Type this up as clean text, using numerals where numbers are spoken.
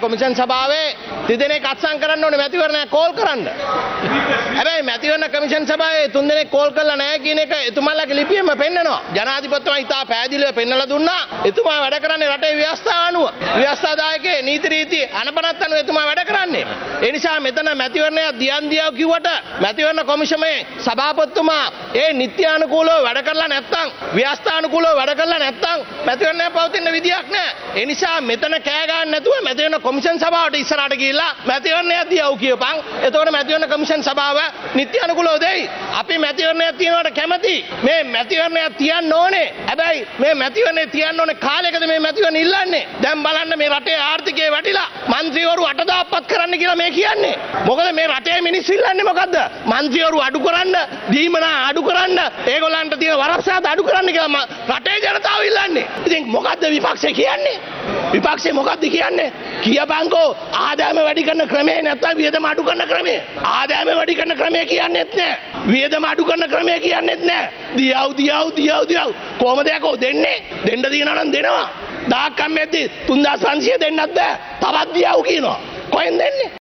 Commission සභාවේ තිදෙනෙක් අත්සන් කරන්න ඕනේ මැතිවරණයක් කෝල් කරන්න. හැබැයි මැතිවරණ කොමිෂන් සභාවේ තුන්දෙනෙක් කෝල් කරලා නැහැ කියන එක එතුමාලගේ ලිපියෙම පෙන්නනවා. ජනාධිපතිතුමා ඉතා පැහැදිලිව පෙන්නලා දුන්නා. එතුමා වැඩ කරන්නේ රටේ ව්‍යවස්ථාව අනුව. ව්‍යවස්ථාදායකේ නීති රීති අනපනත් අනුව එතුමා වැඩ කරන්නේ. ඒ නිසා මෙතන මැතිවරණයක් දියන් දියව කිව්වට මැතිවරණ කොමිෂමේ සභාපතිතුමා ඒ නිත්‍යානුකූලව වැඩ කරලා නැත්නම් ව්‍යවස්ථානුකූලව වැඩ කරලා නැත්නම් මැතිවරණයක් පවතින විදියක් නැහැ. ඒ නිසා මෙතන කෑ ගන්න නැතුව මැතිවරණ කොමිෂන් සභාවට ඉස්සරහට ගිහිල්ලා මැතිවරණයක් දියව කියපන්. එතකොට මැතිවරණ කොමිෂන් සභාව නිත්‍යානුකූලව දෙයි. අපි මැතිවරණයක් තියනවට කැමති. මේ මැතිවරණයක් තියන්න ඕනේ. හැබැයි මේ මැතිවරණේ තියන්න ඕනේ කාලයකද මේ මැතිවරණ ඉල්ලන්නේ? දැන් බලන්න මේ රටේ ආර්ථිකය වැටිලා മന്ത്രിවරු 8000ක්පත් කරන්න කියලා මේ කියන්නේ. මොකද මේ රටේ මිනිස්සු ඉල්ලන්නේ මොකද්ද? മന്ത്രിවරු අඩු කරන්න, දීමනා අඩු කරන්න, ඒගොල්ලන්ට තියෙන වරප්‍රසාද අඩු කරන්න කියලා රටේ ජනතාව ඉල්ලන්නේ. ඉතින් මොකද්ද විපක්ෂේ කියන්නේ? විපක්ෂේ මොකද්ද කියන්නේ? කියපන්කෝ ආදායම වැඩි කරන ක්‍රමේ නැත්නම් වියදම අඩු කරන ක්‍රමේ. ආදායම වැඩි කරන ක්‍රමේ කියන්නේත් නැහැ. වියදම අඩු කරන ක්‍රමේ කියන්නේත් නැහැ. දියව් කොහමද යකෝ දෙන්නේ? දෙන්න දිනනවා නම් දෙනවා. 1000ක් කම්මැද්දි 3500 දෙන්නත් බෑ. තවත් දියව් කියනවා. කොහෙන් දෙන්නේ?